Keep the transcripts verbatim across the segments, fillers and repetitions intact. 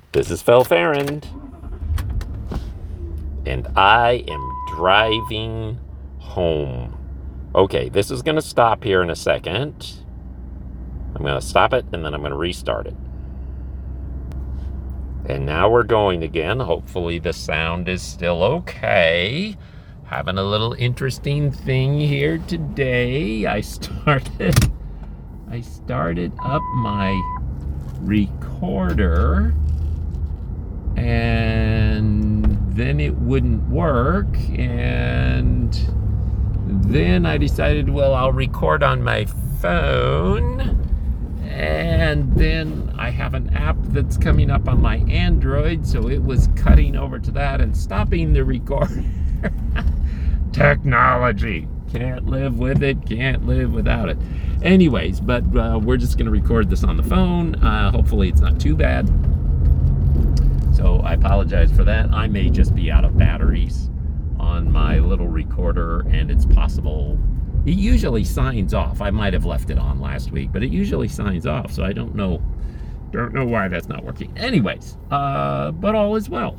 This is Phil Farrand, and I am driving home. Okay, this is going to stop here in a second. I'm going to stop it, and then I'm going to restart it. And now we're going again. Hopefully the sound is still okay. Having a little interesting thing here today. I started, I started up my recorder, and then it wouldn't work, and then I decided, well, I'll record on my phone, and then I have an app that's coming up on my Android, so it was cutting over to that and stopping the recorder. Technology. Can't live with it, can't live without it. Anyways, but uh, we're just going to record this on the phone. Uh, hopefully it's not too bad. So I apologize for that. I may just be out of batteries on my little recorder, and it's possible. It usually signs off. I might have left it on last week, but it usually signs off, so I don't know. Don't know why that's not working. Anyways, uh, but all is well.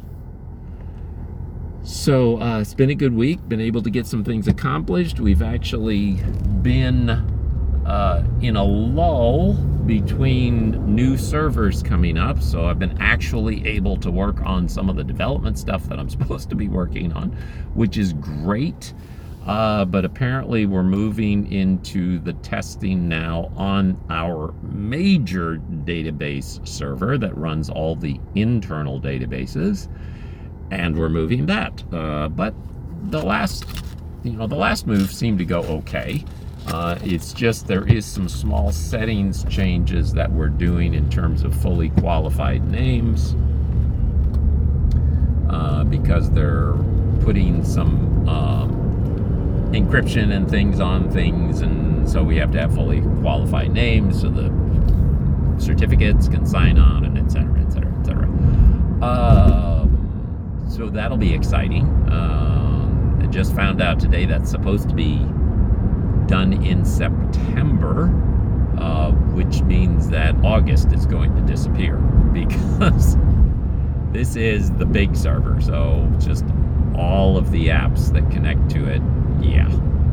So uh, it's been a good week. Been able to get some things accomplished. We've actually been uh, in a lull between new servers coming up, so I've been actually able to work on some of the development stuff that I'm supposed to be working on, which is great. Uh, but apparently we're moving into the testing now on our major database server that runs all the internal databases, and we're moving that. Uh, but the last, you know, the last move seemed to go okay. Uh, it's just there is some small settings changes that we're doing in terms of fully qualified names, uh, because they're putting some um, encryption and things on things, and so we have to have fully qualified names so the certificates can sign on, and et cetera, et cetera, et cetera. Um, so that'll be exciting. Um, I just found out today that's supposed to be done in September, uh, which means that August is going to disappear because this is the big server. So just all of the apps that connect to it. Yeah.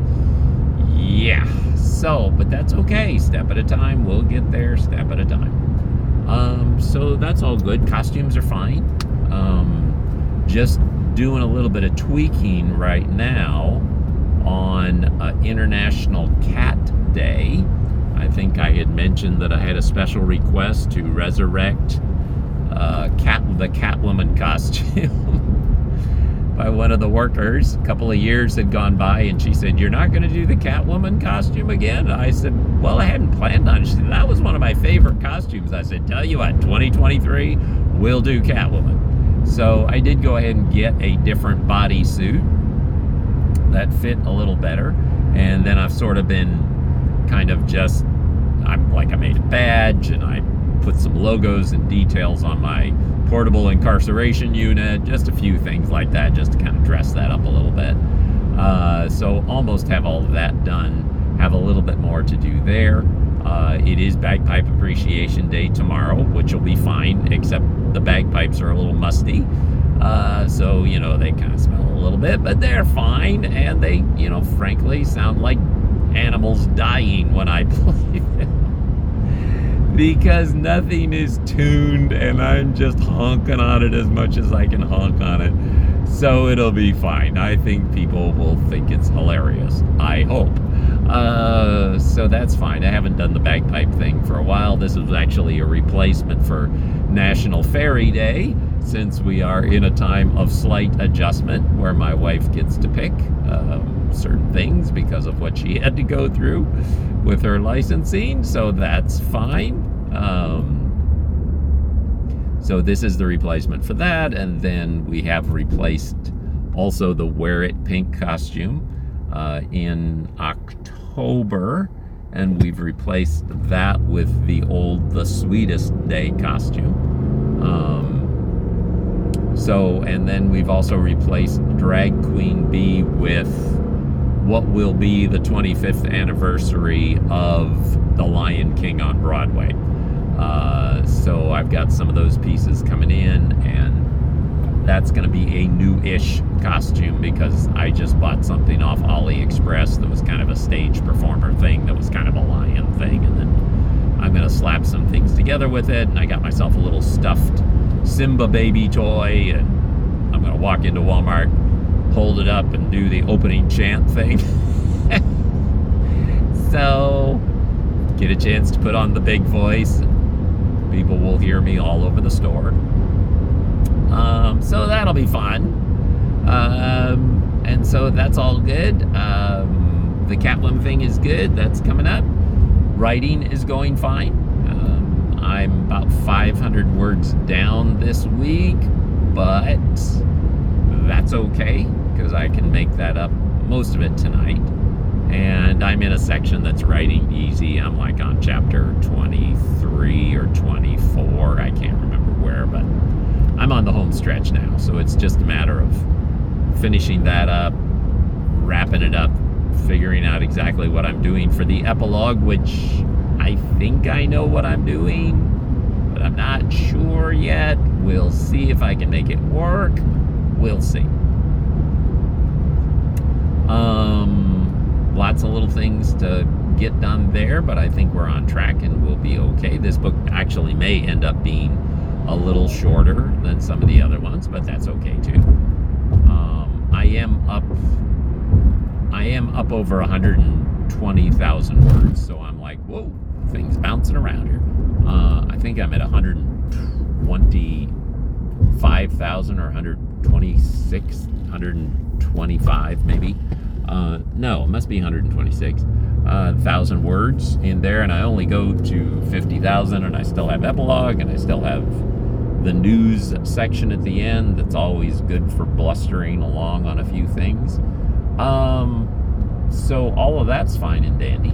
Yeah. So, but that's okay. Step at a time. We'll get there step at a time. Um, so that's all good. Costumes are fine. Um, just doing a little bit of tweaking right now on uh, International Cat Day. I think I had mentioned that I had a special request to resurrect uh, cat the Catwoman costume by one of the workers. A couple of years had gone by, and she said, "You're not going to do the Catwoman costume again?" I said, "Well, I hadn't planned on it." She said, "That was one of my favorite costumes." I said, "Tell you what, twenty twenty-three, we'll do Catwoman." So I did go ahead and get a different bodysuit that fit a little better, and then I've sort of been kind of just, I'm like, I made a badge, and I put some logos and details on my portable incarceration unit, just a few things like that, just to kind of dress that up a little bit. Uh, so almost have all of that done. Have a little bit more to do there. Uh, it is Bagpipe Appreciation Day tomorrow, which will be fine, except the bagpipes are a little musty. Uh, so, you know, they kind of smell a little bit, but they're fine, and they, you know, frankly sound like animals dying when I play them. Because nothing is tuned, and I'm just honking on it as much as I can honk on it. So it'll be fine. I think people will think it's hilarious. I hope. Uh, so that's fine. I haven't done the bagpipe thing for a while. This is actually a replacement for National Fairy Day, since we are in a time of slight adjustment where my wife gets to pick um, certain things because of what she had to go through with her licensing. So that's fine. Um, so this is the replacement for that. And then we have replaced also the Wear It Pink costume uh, in October. And we've replaced that with the old The Sweetest Day costume. Um, So, and then we've also replaced Drag Queen Bee with what will be the twenty-fifth anniversary of The Lion King on Broadway. Uh, so I've got some of those pieces coming in, that's going to be a new-ish costume because I just bought something off AliExpress that was kind of a stage performer thing that was kind of a lion thing, and then I'm going to slap some things together with it, and I got myself a little stuffed Simba baby toy, and I'm going to walk into Walmart, hold it up, and do the opening chant thing. So, get a chance to put on the big voice, and people will hear me all over the store. Um, so that'll be fun. Um, and so that's all good. Um, the Kaplan thing is good. That's coming up. Writing is going fine. Um, I'm about five hundred words down this week, but that's okay because I can make that up, most of it tonight. And I'm in a section that's writing easy. I'm like on chapter twenty-three or twenty-four. I can't remember where, but I'm on the home stretch now. So it's just a matter of finishing that up, wrapping it up, figuring out exactly what I'm doing for the epilogue, which I think I know what I'm doing, but I'm not sure yet. We'll see if I can make it work. We'll see. Um... Lots of little things to get done there, but I think we're on track and we'll be okay. This book actually may end up being a little shorter than some of the other ones, but that's okay too. Um, I am up I am up over one hundred twenty thousand words, so I'm like, whoa, things bouncing around here. Uh, I think I'm at one hundred twenty-five thousand or one hundred twenty-six, one hundred twenty-five maybe. Uh, no, it must be one hundred twenty-six thousand uh, words in there, and I only go to fifty thousand, and I still have epilogue, and I still have the news section at the end that's always good for blustering along on a few things. Um, so all of that's fine and dandy.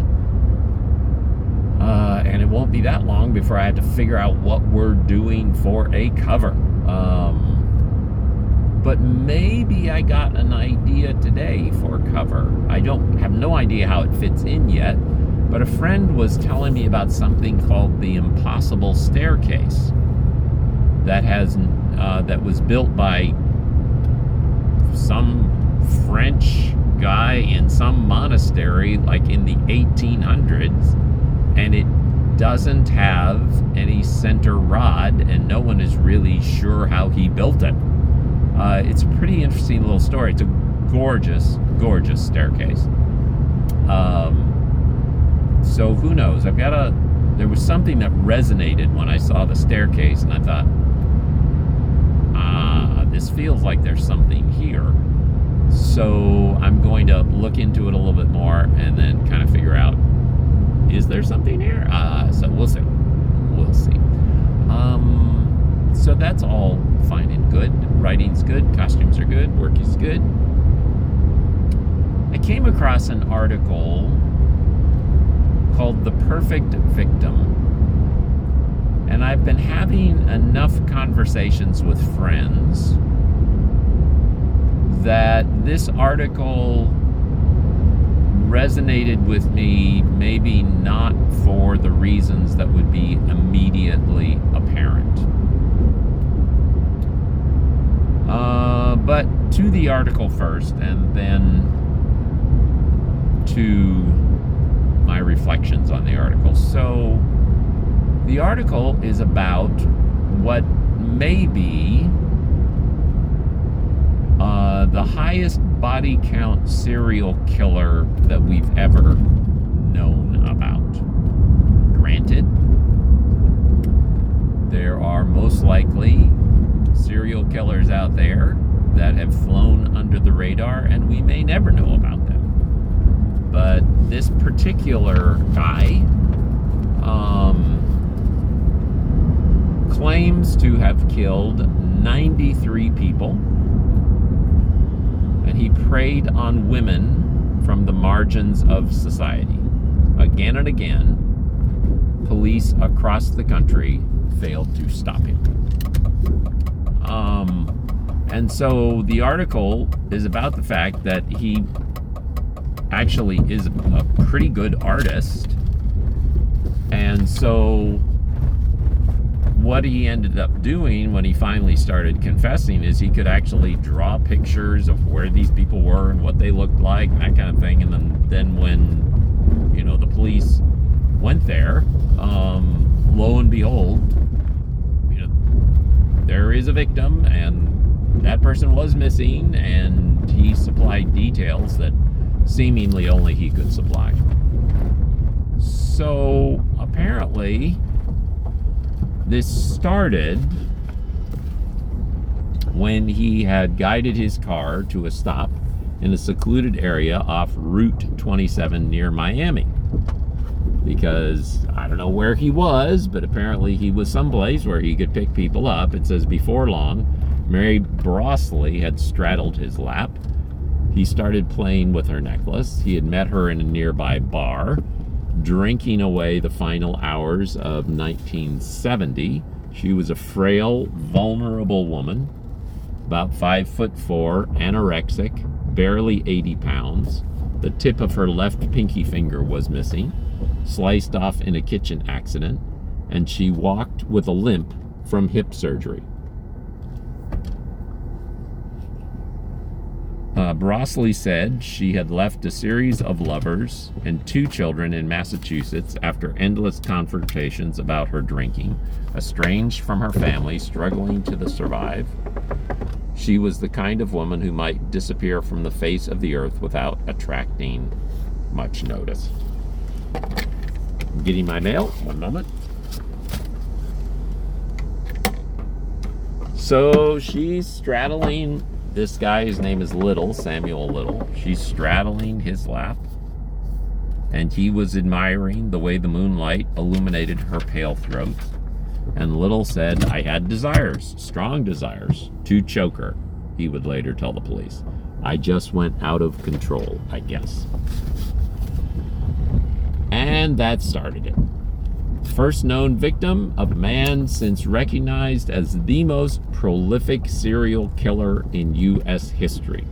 Uh, and it won't be that long before I have to figure out what we're doing for a cover. Um, But maybe I got an idea today for cover. I don't have no idea how it fits in yet, but a friend was telling me about something called the Impossible Staircase that has uh, that was built by some French guy in some monastery like in the eighteen hundreds, and it doesn't have any center rod, and no one is really sure how he built it. Uh, it's a pretty interesting little story. It's a gorgeous, gorgeous staircase. Um, so who knows? I've got a. There was something that resonated when I saw the staircase, and I thought, ah, this feels like there's something here. So I'm going to look into it a little bit more, and then kind of figure out, is there something here? Uh, so we'll see. We'll see. Um. So that's all fine and good. Writing's good, costumes are good, work is good. I came across an article called The Perfect Victim. And I've been having enough conversations with friends that this article resonated with me, maybe not for the reasons that would be immediately apparent. Uh, but to the article first, and then to my reflections on the article. So, the article is about what may be uh, the highest body count serial killer that we've ever known about. Granted, there are most likely serial killers out there that have flown under the radar, and we may never know about them. But this particular guy um, claims to have killed ninety-three people, and he preyed on women from the margins of society. Again and again, police across the country failed to stop him. Um, and so the article is about the fact that he actually is a pretty good artist. And so what he ended up doing when he finally started confessing is he could actually draw pictures of where these people were and what they looked like and that kind of thing. And then, then when, you know, the police went there, um, lo and behold, you know, there is a victim and that person was missing, and he supplied details that seemingly only he could supply. So apparently this started when he had guided his car to a stop in a secluded area off Route twenty-seven near Miami. Because I don't know where he was, but apparently he was someplace where he could pick people up. It says before long, Mary Brosley had straddled his lap. He started playing with her necklace. He had met her in a nearby bar, drinking away the final hours of nineteen seventy. She was a frail, vulnerable woman, about five foot four, anorexic, barely eighty pounds. The tip of her left pinky finger was missing, sliced off in a kitchen accident, and she walked with a limp from hip surgery. Uh, Brosley said she had left a series of lovers and two children in Massachusetts after endless confrontations about her drinking, estranged from her family, struggling to survive. She was the kind of woman who might disappear from the face of the earth without attracting much notice. I'm getting my mail. One moment. So she's straddling this guy. His name is Little, Samuel Little. She's straddling his lap, and he was admiring the way the moonlight illuminated her pale throat. And Little said, "I had desires, strong desires, to choke her," he would later tell the police. "I just went out of control, I guess." And that started it. First known victim of a man since recognized as the most prolific serial killer in U S history.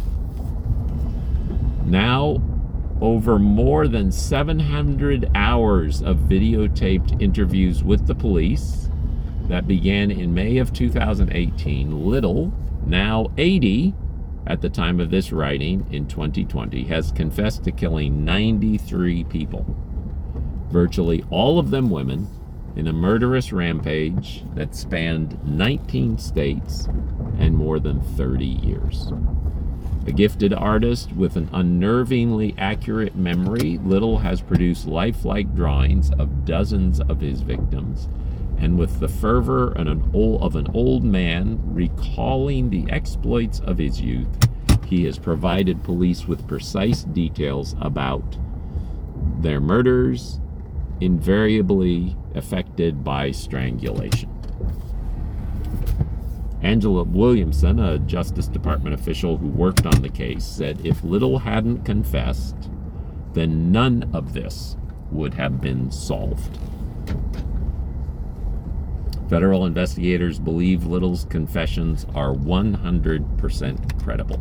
Now, over more than seven hundred hours of videotaped interviews with the police that began in May of two thousand eighteen, Little, now eighty at the time of this writing in twenty twenty, has confessed to killing ninety-three people. Virtually all of them women, in a murderous rampage that spanned nineteen states and more than thirty years. A gifted artist with an unnervingly accurate memory, Little has produced lifelike drawings of dozens of his victims, and with the fervor of an old, of an old man recalling the exploits of his youth, he has provided police with precise details about their murders, invariably affected by strangulation. Angela Williamson, a Justice Department official who worked on the case, said if Little hadn't confessed, then none of this would have been solved. Federal investigators believe Little's confessions are one hundred percent credible.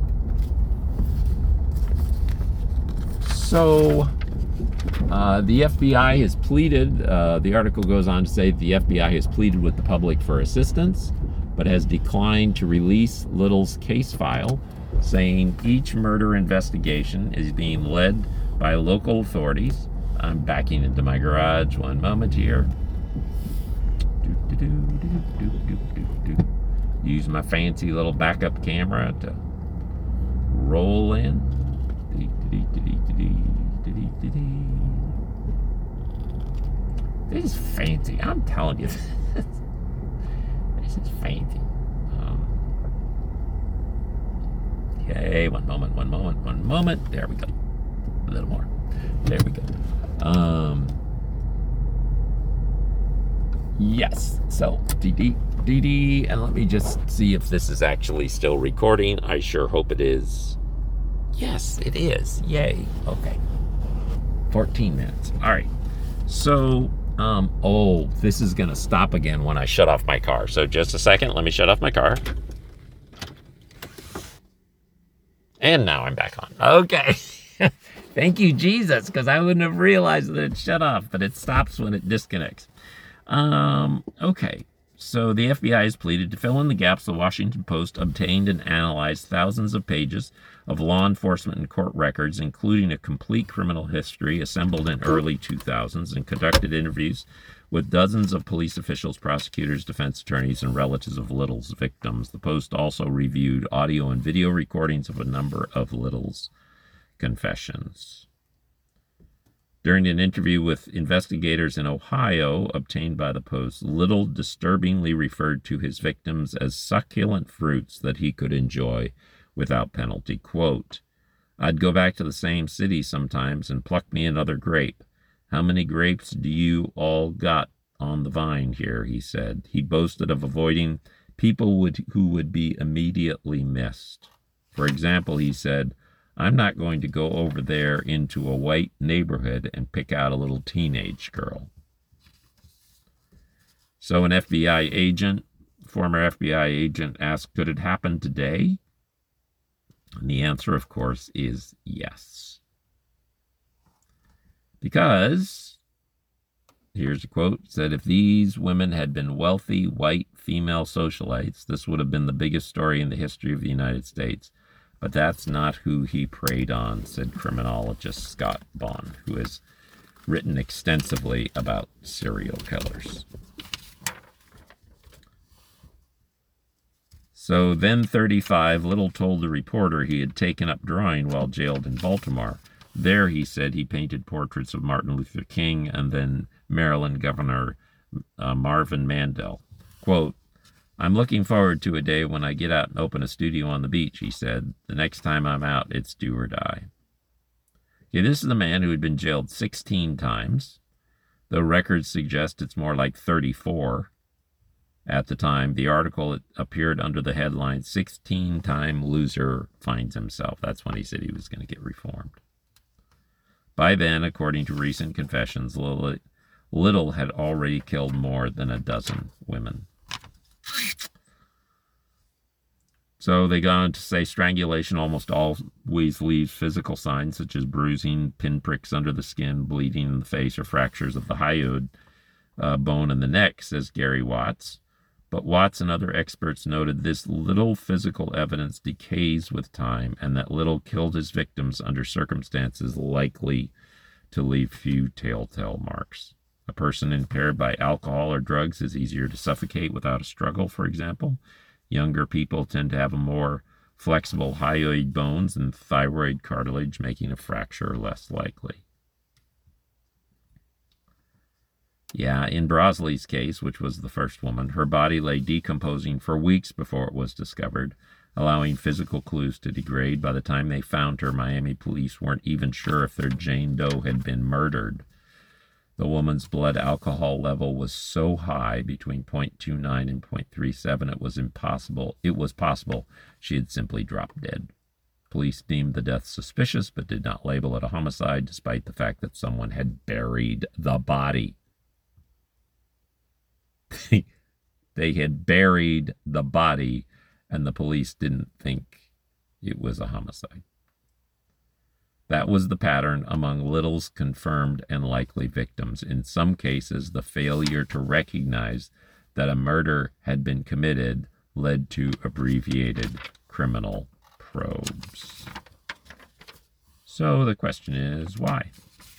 So, Uh, the F B I has pleaded, uh, the article goes on to say the F B I has pleaded with the public for assistance, but has declined to release Little's case file, saying each murder investigation is being led by local authorities. I'm backing into my garage. One moment here. Use my fancy little backup camera to roll in. This is fancy. I'm telling you. This is fancy. Um, okay, one moment, one moment, one moment. There we go. A little more. There we go. Um, yes. So, D D, D D, and let me just see if this is actually still recording. I sure hope it is. Yes, it is. Yay. Okay. fourteen minutes. All right. So, um, oh, this is going to stop again when I shut off my car. So just a second. Let me shut off my car. And now I'm back on. Okay. Thank you, Jesus, because I wouldn't have realized that it shut off, but it stops when it disconnects. Um, okay. So the F B I has pleaded to fill in the gaps. The Washington Post obtained and analyzed thousands of pages of law enforcement and court records, including a complete criminal history assembled in early two thousands, and conducted interviews with dozens of police officials, prosecutors, defense attorneys, and relatives of Little's victims. The Post also reviewed audio and video recordings of a number of Little's confessions. During an interview with investigators in Ohio obtained by the Post, Little disturbingly referred to his victims as succulent fruits that he could enjoy without penalty. Quote, "I'd go back to the same city sometimes and pluck me another grape. How many grapes do you all got on the vine here?" he said. He boasted of avoiding people would, who would be immediately missed. For example, he said, "I'm not going to go over there into a white neighborhood and pick out a little teenage girl." So an F B I agent, former F B I agent, asked, could it happen today? And the answer, of course, is yes. Because, here's a quote, said, "If these women had been wealthy, white, female socialites, this would have been the biggest story in the history of the United States. But that's not who he preyed on," said criminologist Scott Bond, who has written extensively about serial killers. So then thirty-five, Little told the reporter he had taken up drawing while jailed in Baltimore. There, he said, he painted portraits of Martin Luther King and then Maryland Governor uh, Marvin Mandel. Quote, "I'm looking forward to a day when I get out and open a studio on the beach," he said. "The next time I'm out, it's do or die." Okay, this is the man who had been jailed sixteen times, though records suggest it's more like thirty-four at the time. The article appeared under the headline, sixteen-time loser finds himself. That's when he said he was going to get reformed. By then, according to recent confessions, Little had already killed more than a dozen women. So they go on to say strangulation almost always leaves physical signs such as bruising, pinpricks under the skin, bleeding in the face, or fractures of the hyoid uh, bone in the neck, says Gary Watts. But Watts and other experts noted this little physical evidence decays with time, and that Little killed his victims under circumstances likely to leave few telltale marks. A person impaired by alcohol or drugs is easier to suffocate without a struggle, for example. Younger people tend to have a more flexible hyoid bones and thyroid cartilage, making a fracture less likely. Yeah, in Brosley's case, which was the first woman, her body lay decomposing for weeks before it was discovered, allowing physical clues to degrade. By the time they found her, Miami police weren't even sure if their Jane Doe had been murdered. The woman's blood alcohol level was so high, between zero point two nine and zero point three seven, it was impossible. It was possible she had simply dropped dead. Police deemed the death suspicious, but did not label it a homicide, despite the fact that someone had buried the body. They had buried the body, and the police didn't think it was a homicide. That was the pattern among Little's confirmed and likely victims. In some cases, the failure to recognize that a murder had been committed led to abbreviated criminal probes. So the question is, why?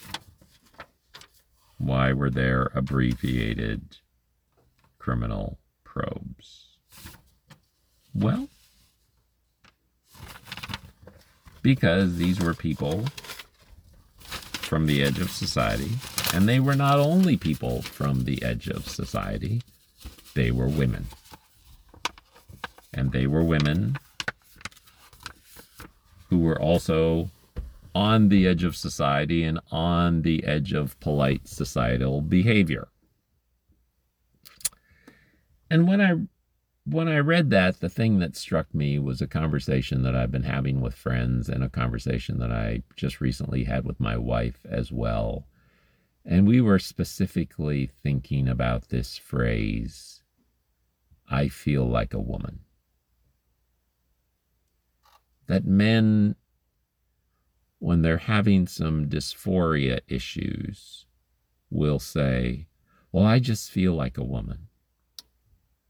Why were there abbreviated criminal probes? Well, because these were people from the edge of society, and they were not only people from the edge of society, they were women. And they were women who were also on the edge of society and on the edge of polite societal behavior. And when I when I read that, the thing that struck me was a conversation that I've been having with friends, and a conversation that I just recently had with my wife as well. And we were specifically thinking about this phrase, "I feel like a woman." That men, when they're having some dysphoria issues, will say, "Well, I just feel like a woman."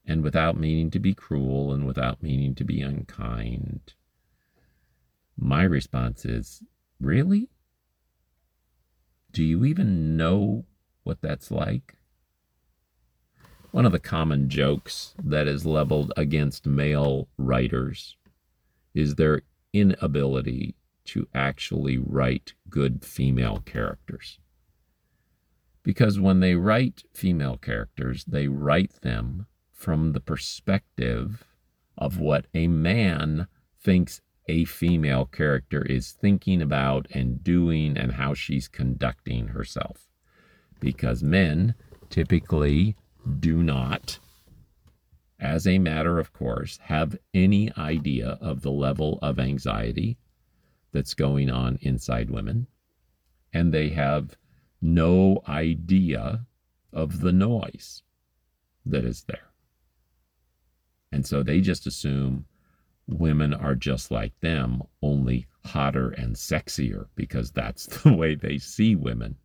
and without meaning to be cruel and without meaning to be unkind, my response is, really? Do you even know what that's like? One of the common jokes that is leveled against male writers is their inability to actually write good female characters. Because when they write female characters, they write them from the perspective of what a man thinks a female character is thinking about and doing and how she's conducting herself. Because men typically do not, as a matter of course, have any idea of the level of anxiety that's going on inside women. And they have no idea of the noise that is there. And so they just assume women are just like them, only hotter and sexier, because that's the way they see women.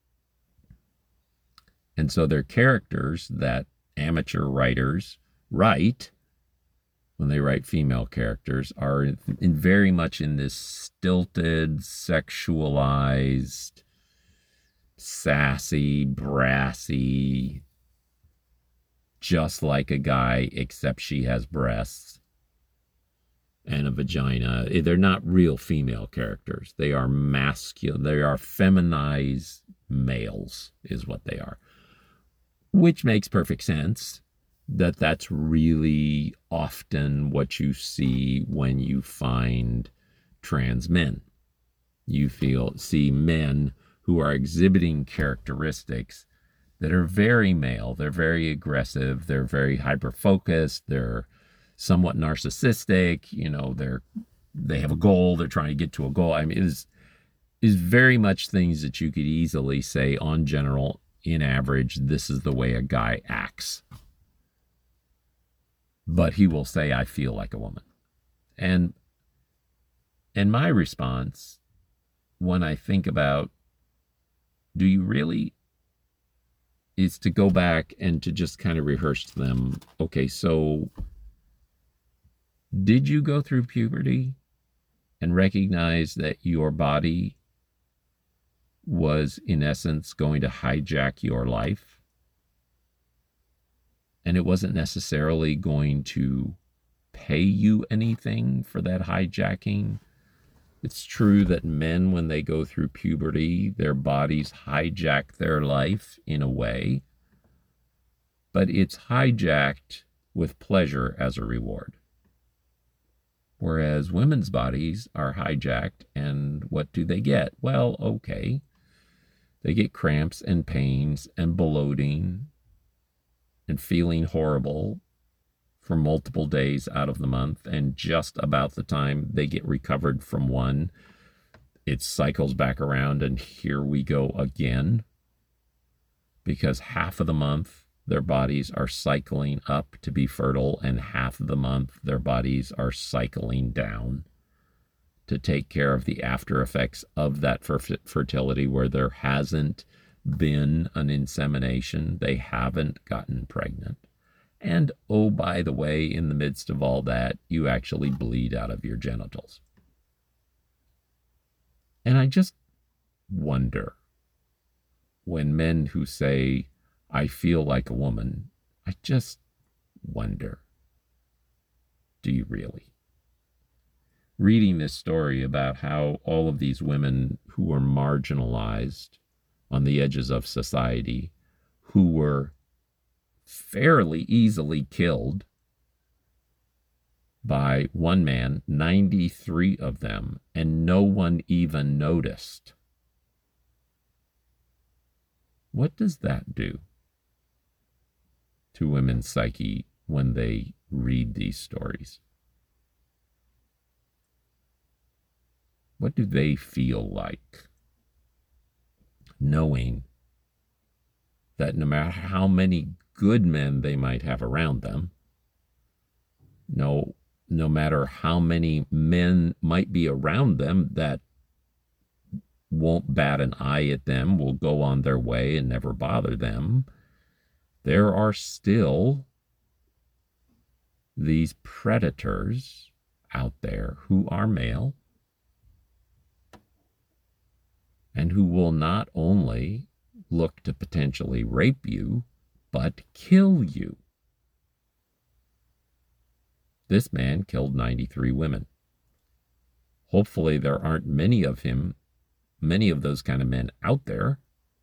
And so their characters that amateur writers write, when they write female characters, are in, in very much in this stilted, sexualized, sassy, brassy, just like a guy, except she has breasts and a vagina. They're not real female characters. They are masculine. They are feminized males is what they are, which makes perfect sense that that's really often what you see when you find trans men. You feel see men who are exhibiting characteristics that are very male. They're very aggressive. They're very hyper-focused. They're somewhat narcissistic. You know, they're they have a goal. They're trying to get to a goal. I mean, it is is very much things that you could easily say on general, in average, this is the way a guy acts. But he will say, I feel like a woman. And and my response, when I think about, do you really, is to go back and to just kind of rehearse to them, okay, so did you go through puberty and recognize that your body was, in essence, going to hijack your life? And it wasn't necessarily going to pay you anything for that hijacking. It's true that men, when they go through puberty, their bodies hijack their life in a way, but it's hijacked with pleasure as a reward. Whereas women's bodies are hijacked, and what do they get? Well, okay, they get cramps and pains and bloating and feeling horrible for multiple days out of the month, and just about the time they get recovered from one, it cycles back around, and here we go again. Because half of the month their bodies are cycling up to be fertile, and half of the month their bodies are cycling down to take care of the after effects of that fertility, where there hasn't been an insemination, they haven't gotten pregnant. And, oh, by the way, in the midst of all that, you actually bleed out of your genitals. And I just wonder, when men who say, I feel like a woman, I just wonder, do you really? Reading this story about how all of these women who were marginalized on the edges of society, who were fairly easily killed by one man, ninety-three of them, and no one even noticed. What does that do to women's psyche when they read these stories? What do they feel like knowing that no matter how many good men they might have around them, no, no matter how many men might be around them that won't bat an eye at them, will go on their way and never bother them, there are still these predators out there who are male and who will not only look to potentially rape you, but kill you. This man killed ninety-three women. Hopefully there aren't many of him, many of those kind of men out there.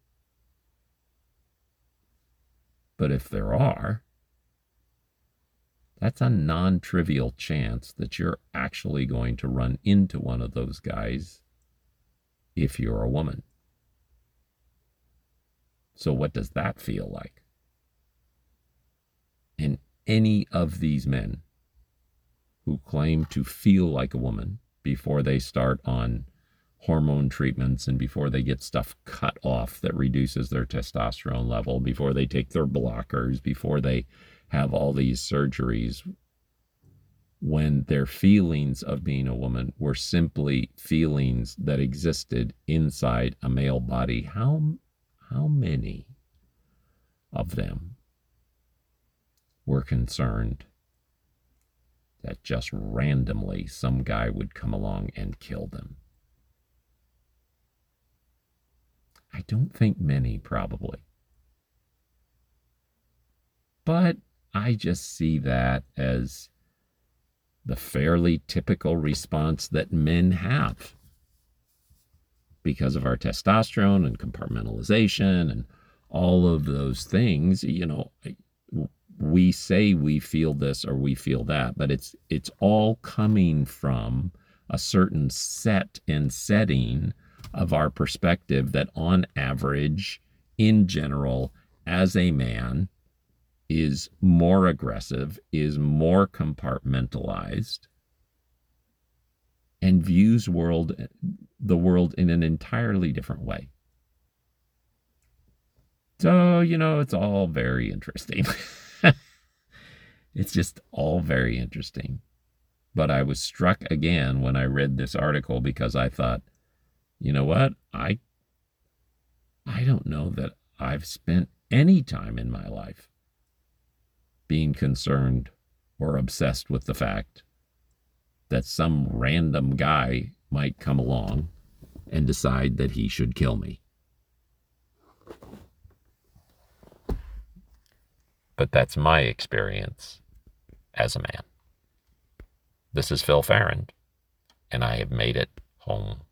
But if there are, that's a non-trivial chance that you're actually going to run into one of those guys if you're a woman. So what does that feel like? And any of these men who claim to feel like a woman before they start on hormone treatments and before they get stuff cut off that reduces their testosterone level, before they take their blockers, before they have all these surgeries, when their feelings of being a woman were simply feelings that existed inside a male body, how, how many of them were concerned that just randomly some guy would come along and kill them? I don't think many, probably. But I just see that as the fairly typical response that men have because of our testosterone and compartmentalization and all of those things. You know, we say we feel this or we feel that, but it's it's all coming from a certain set and setting of our perspective that on average, in general, as a man, is more aggressive, is more compartmentalized, and views world the world in an entirely different way. So, you know, it's all very interesting. It's just all very interesting. But I was struck again when I read this article because I thought, you know what? I I don't know that I've spent any time in my life being concerned or obsessed with the fact that some random guy might come along and decide that he should kill me. But that's my experience as a man. This is Phil Farrand, and I have made it home